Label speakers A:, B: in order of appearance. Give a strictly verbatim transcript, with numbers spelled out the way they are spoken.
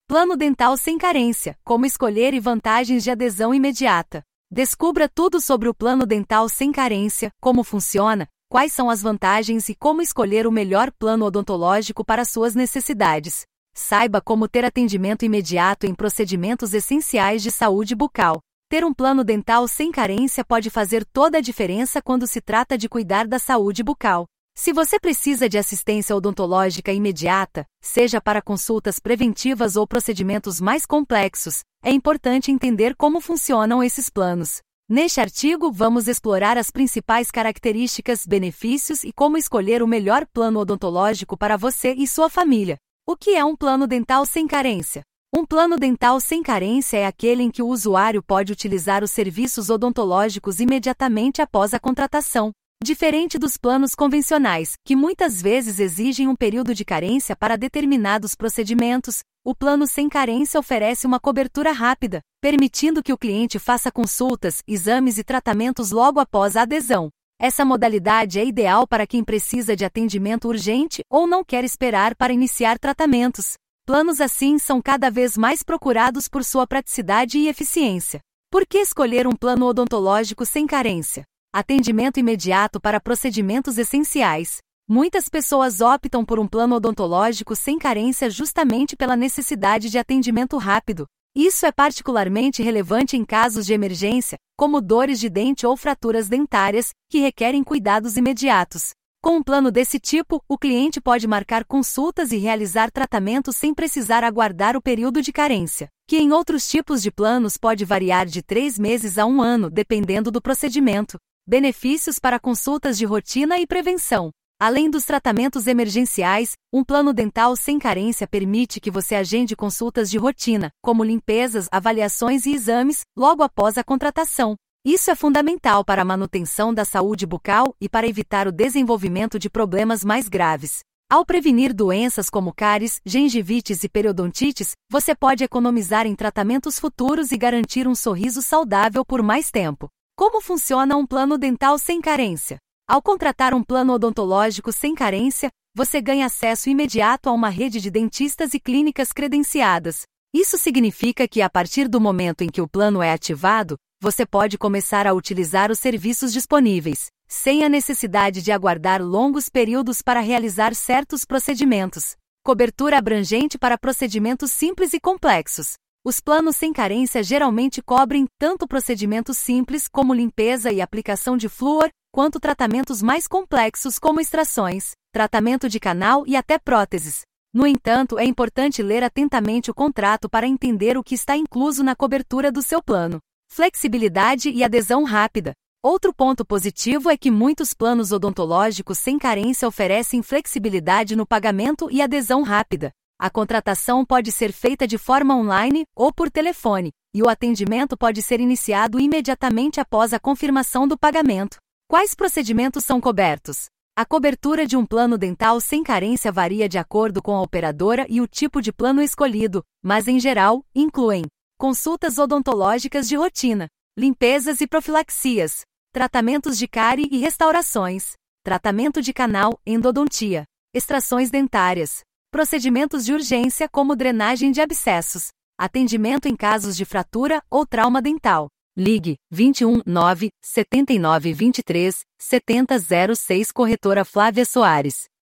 A: Plano dental sem carência: como escolher e vantagens de adesão imediata. Descubra tudo sobre o plano dental sem carência, como funciona, quais são as vantagens e como escolher o melhor plano odontológico para suas necessidades. Saiba como ter atendimento imediato em procedimentos essenciais de saúde bucal. Ter um plano dental sem carência pode fazer toda a diferença quando se trata de cuidar da saúde bucal. Se você precisa de assistência odontológica imediata, seja para consultas preventivas ou procedimentos mais complexos, é importante entender como funcionam esses planos. Neste artigo, vamos explorar as principais características, benefícios e como escolher o melhor plano odontológico para você e sua família. O que é um plano dental sem carência? Um plano dental sem carência é aquele em que o usuário pode utilizar os serviços odontológicos imediatamente após a contratação. Diferente dos planos convencionais, que muitas vezes exigem um período de carência para determinados procedimentos, o plano sem carência oferece uma cobertura rápida, permitindo que o cliente faça consultas, exames e tratamentos logo após a adesão. Essa modalidade é ideal para quem precisa de atendimento urgente ou não quer esperar para iniciar tratamentos. Planos assim são cada vez mais procurados por sua praticidade e eficiência. Por que escolher um plano odontológico sem carência? Atendimento imediato para procedimentos essenciais. Muitas pessoas optam por um plano odontológico sem carência justamente pela necessidade de atendimento rápido. Isso é particularmente relevante em casos de emergência, como dores de dente ou fraturas dentárias, que requerem cuidados imediatos. Com um plano desse tipo, o cliente pode marcar consultas e realizar tratamentos sem precisar aguardar o período de carência, que em outros tipos de planos pode variar de três meses a um ano, dependendo do procedimento. Benefícios para consultas de rotina e prevenção. Além dos tratamentos emergenciais, um plano dental sem carência permite que você agende consultas de rotina, como limpezas, avaliações e exames, logo após a contratação. Isso é fundamental para a manutenção da saúde bucal e para evitar o desenvolvimento de problemas mais graves. Ao prevenir doenças como cáries, gengivites e periodontites, você pode economizar em tratamentos futuros e garantir um sorriso saudável por mais tempo. Como funciona um plano dental sem carência? Ao contratar um plano odontológico sem carência, você ganha acesso imediato a uma rede de dentistas e clínicas credenciadas. Isso significa que, a partir do momento em que o plano é ativado, você pode começar a utilizar os serviços disponíveis, sem a necessidade de aguardar longos períodos para realizar certos procedimentos. Cobertura abrangente para procedimentos simples e complexos. Os planos sem carência geralmente cobrem tanto procedimentos simples como limpeza e aplicação de flúor, quanto tratamentos mais complexos como extrações, tratamento de canal e até próteses. No entanto, é importante ler atentamente o contrato para entender o que está incluso na cobertura do seu plano. Flexibilidade e adesão rápida. Outro ponto positivo é que muitos planos odontológicos sem carência oferecem flexibilidade no pagamento e adesão rápida. A contratação pode ser feita de forma online ou por telefone, e o atendimento pode ser iniciado imediatamente após a confirmação do pagamento. Quais procedimentos são cobertos? A cobertura de um plano dental sem carência varia de acordo com a operadora e o tipo de plano escolhido, mas em geral, incluem consultas odontológicas de rotina, limpezas e profilaxias, tratamentos de cárie e restaurações, tratamento de canal, endodontia, extrações dentárias, procedimentos de urgência como drenagem de abscessos, atendimento em casos de fratura ou trauma dental. Ligue vinte e um, nove, setenta e nove, vinte e três, setenta, zero seis Corretora Flávia Soares.